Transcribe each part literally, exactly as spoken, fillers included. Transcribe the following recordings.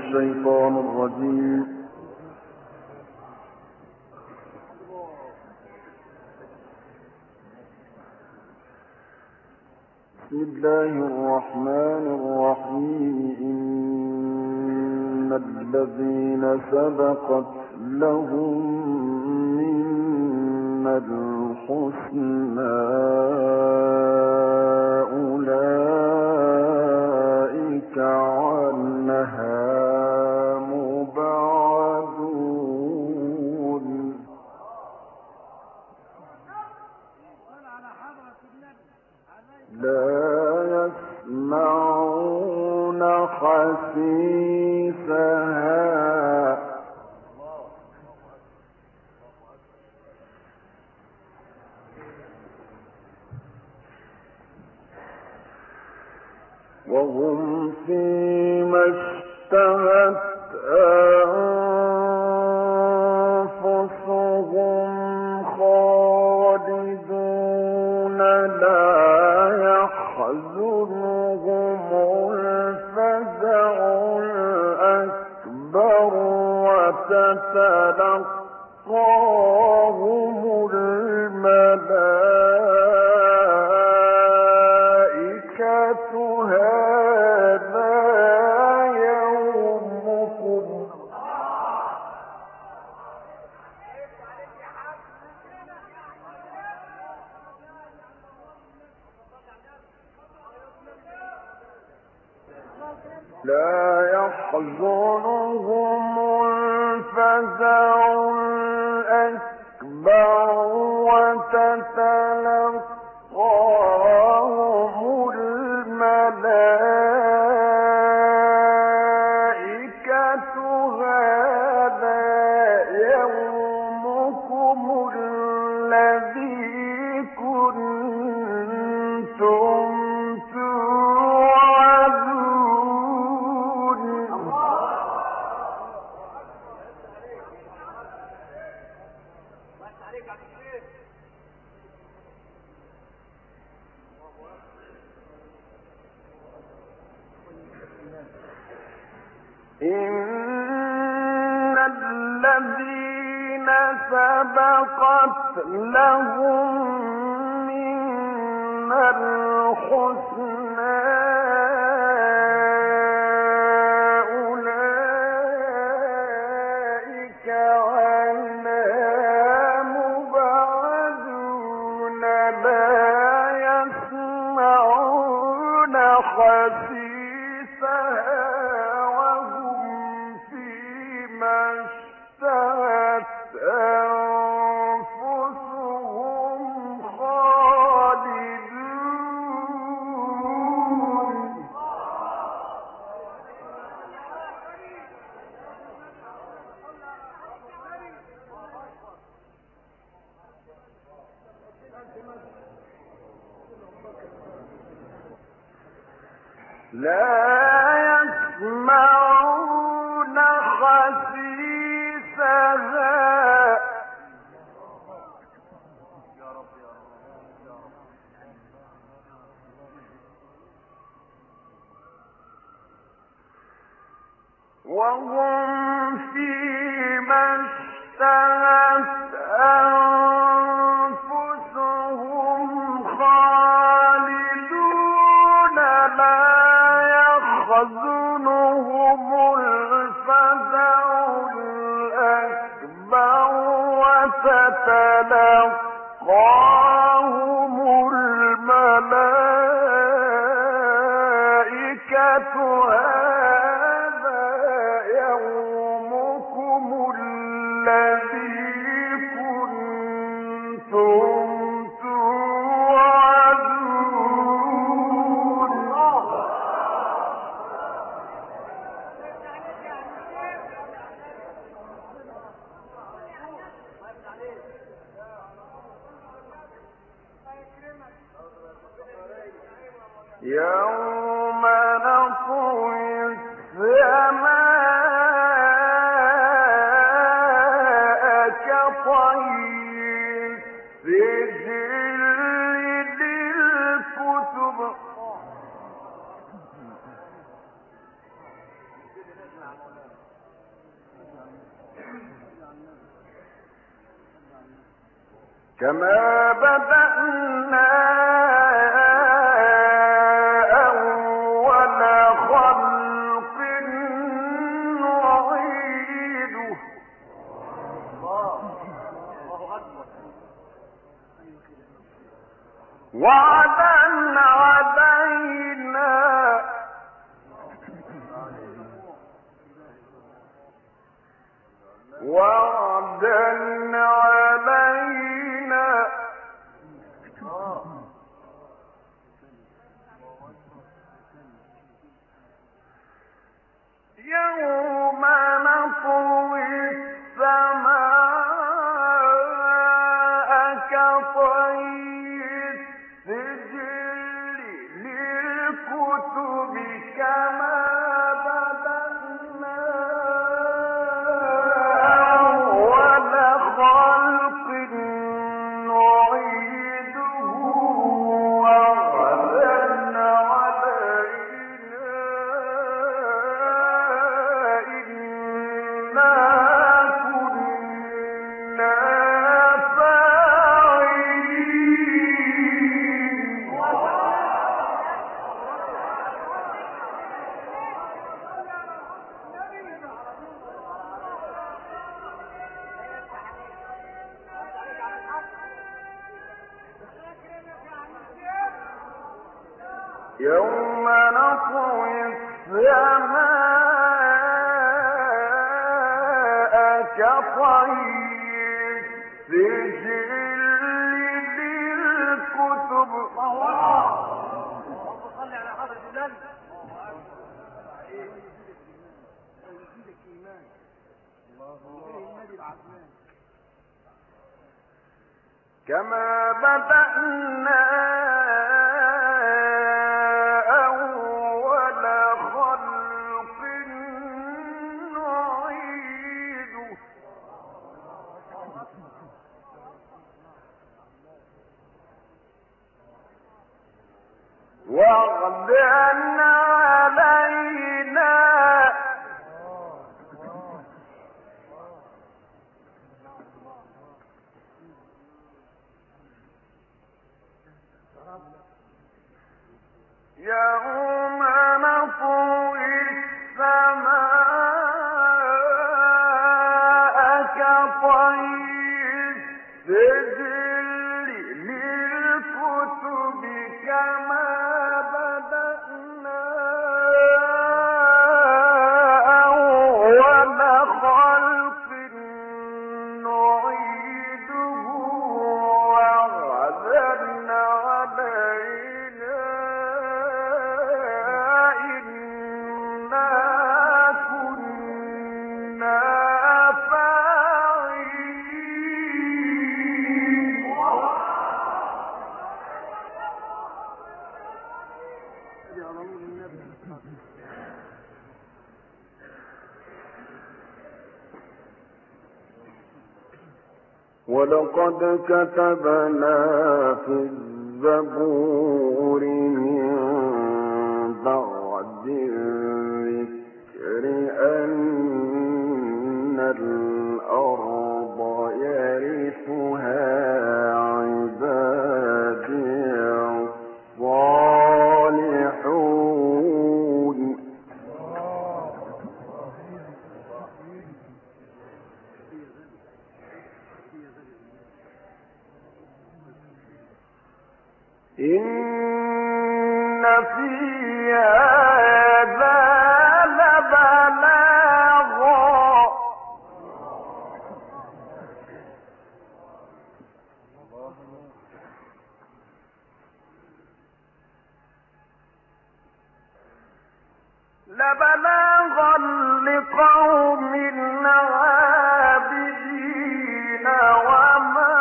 الشيطان الرجيم. بسم الله الرحمن الرحيم. إن الذين سبقت لهم منا الحسنى أولئك عنها مبعدون. لا يسمعون حسيسها وهم فيما اشتهت أنفسهم خالدون. لا يحزنهم الفزع الأكبر وتتلقاهم الملائكة هذا يومكم. لا يحزنهم الفزع الأكبر وتتلقاهم الملائكة هذا يومكم الذي كنتم إن الذين سبقت لهم منا الحسنى أولئك عنها مبعدون. لا يسمعون حسيسها أنفسهم خالدون. لا يسمعون حسيسها وهم فيما اشتهت أنفسهم خالدون. لا يحزنهم الفزع الأكبر وتتلقاهم الملائكة هذا يومكم الذي كنتم توعدون. يوم نطوي السماء كطي السجل للكتب كما بدأنا أول خلق نعيده وعدا علينا وعدا علينا يوم نطوي السماء كطي السجل للكتب كما بدأنا أول خلق نعيده وعدا علينا إنا كنا فاعلين يوم نطوي السماء كطي السجل للكتب اللهم صل على حضرة النبي. يزيدك إيمان. اللهم النبي العظيم. كما بدأنا أول خلق نعيده وعدا علينا يوم نطوي السماء كطي السجل للكتب كما بدأنا أول خلق نعيده وعدا علينا إنا كنا فاعلين يا رب النبي. ولقد كتبنا في الزبور من بعد الذكر أن الأرض يرثها عبادي الصالحون إن في هذا لبلاغا لبلاغا لقوم عابدين وما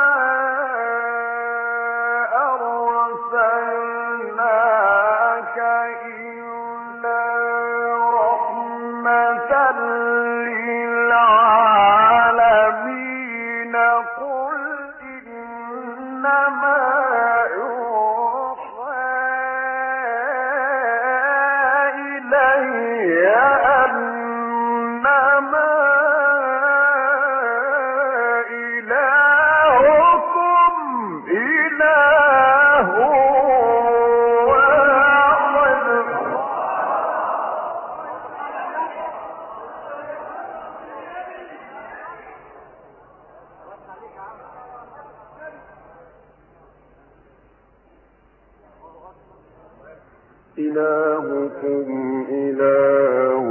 أرسلناك إلا رحمة للعالمين قل إنما يوحى إلي أن إلهكم إله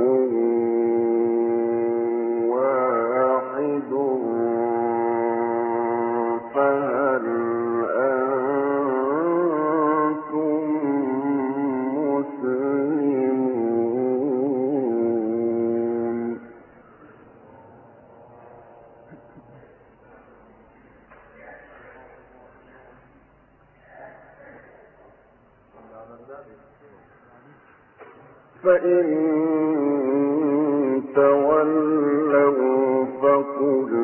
واحد فهل أنتم مسلمون فإن تولوا فقل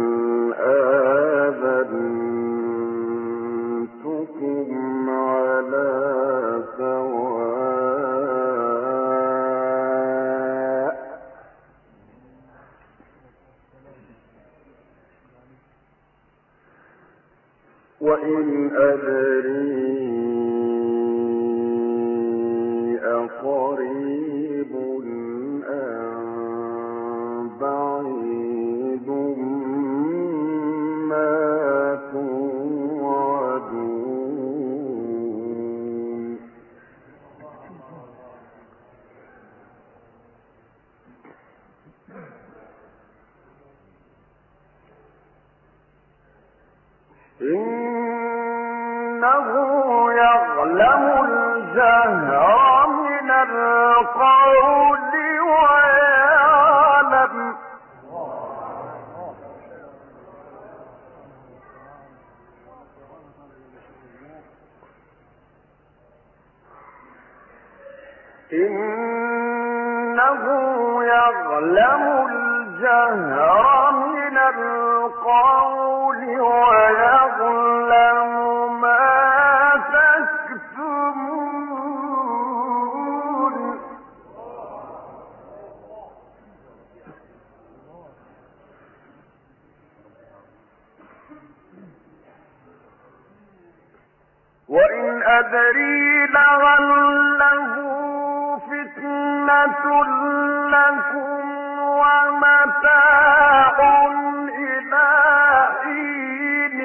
آذنتكم على سواء وإن أدري أقريب أم بعيد ما توعدون إنه يعلم الجهر من القول ويعلم إنه يعلم الجهر من القول ويعلم ما تكتمون وإن أدري لعله فتنة لكم ومتاع إلى حين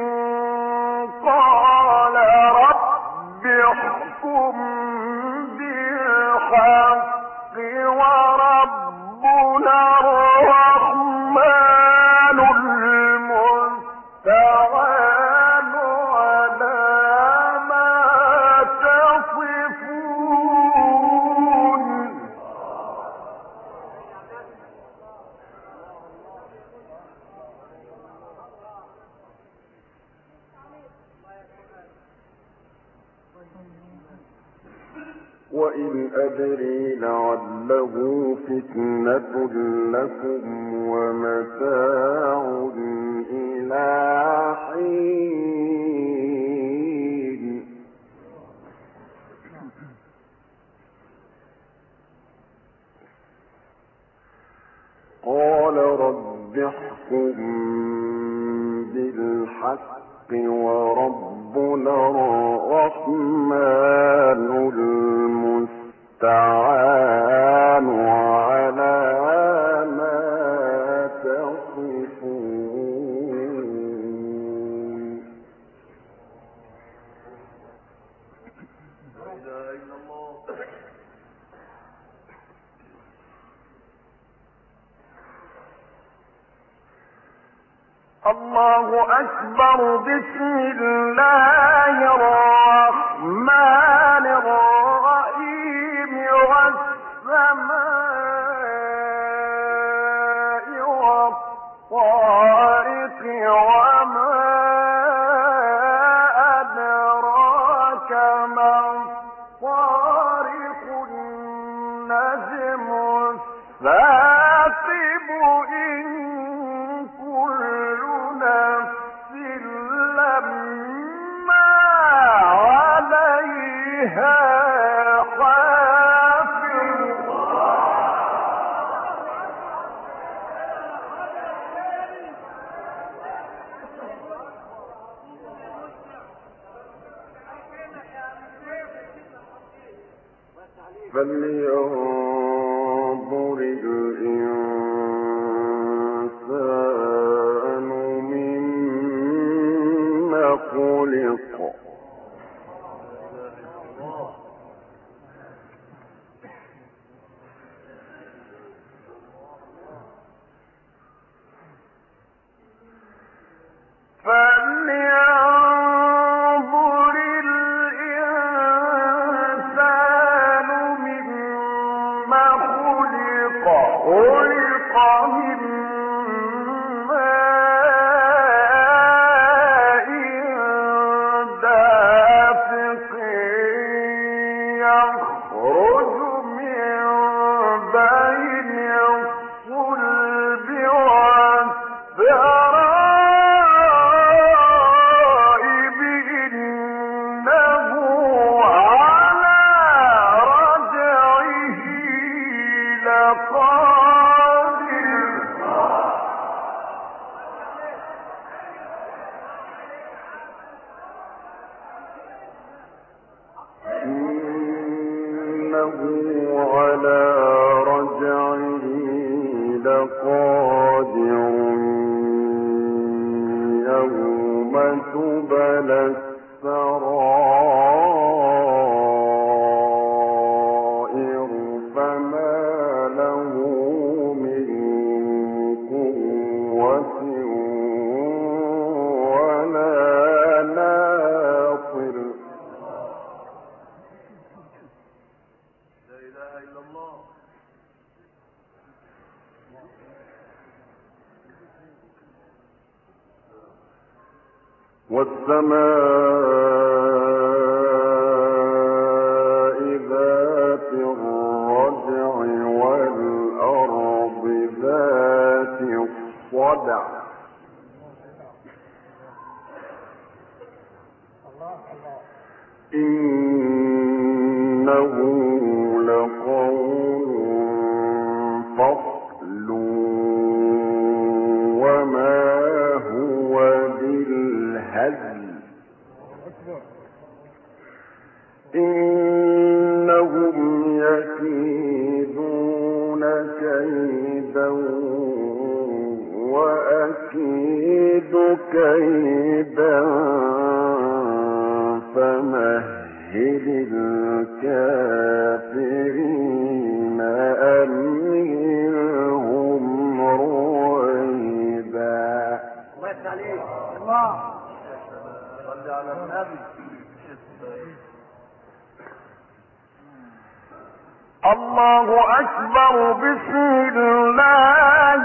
قال رب احكم بالحق وربنا الرحمن المستعان على ما تصفون وإن أدري لعله فتنة لكم ومتاع إلى حين قال رب احكم بالحق وربنا الرحمن المستعان على ما تصفون الله أكبر بسم الله الرحمن الرحيم والسماء والطارق وما أدراك ما الطارق النجم الثاقب إن كل نفس لما عليها حافظ فلينظر الإنسان مما خلق والسماء ذات الرجع والأرض ذات الصدع إنه لقول فصل وما هو بالهزل إنهم يكيدون كيدا وأكيد كيدا فمهل الكافرين أمهلهم رويدا. الله يفتح عليك. الله صل على النبي. الله أكبر. بسم الله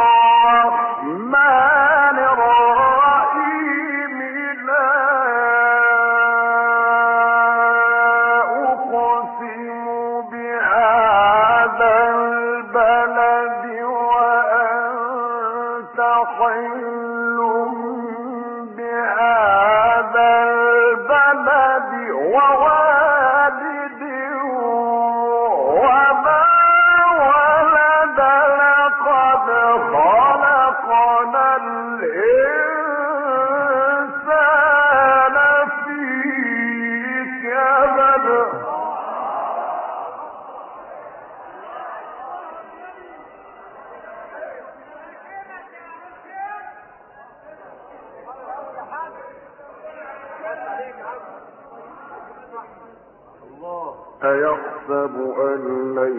الرحمن الرحيم. لا أقسم بهذا البلد وأنت حل بهذا البلد ووالد وما ولد لقد خلقنا الإنسان في كبد. أيحسب أن لن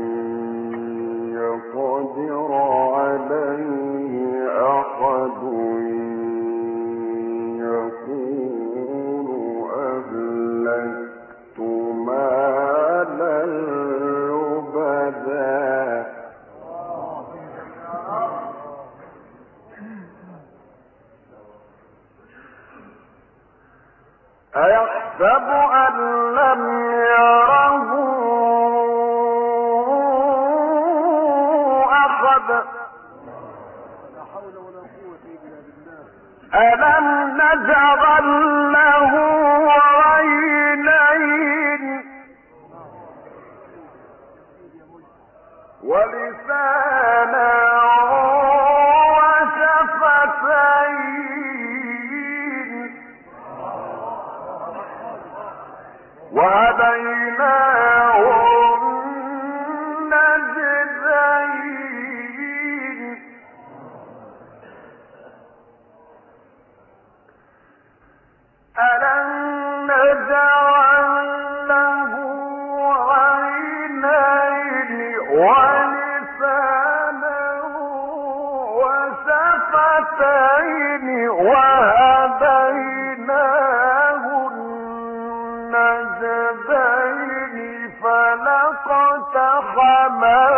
يقدر عليه أحد يقول أهلكت مالا لبدا. أيحسب أن لم يره أحد. لا حول ولا قوة إلا بالله. ألم نجعل له عينين ولسانا وشفتين وهديناه النجدين. ألم نجعل له عينين ولسانا وشفتين وهديناه النجدين فلاقتحم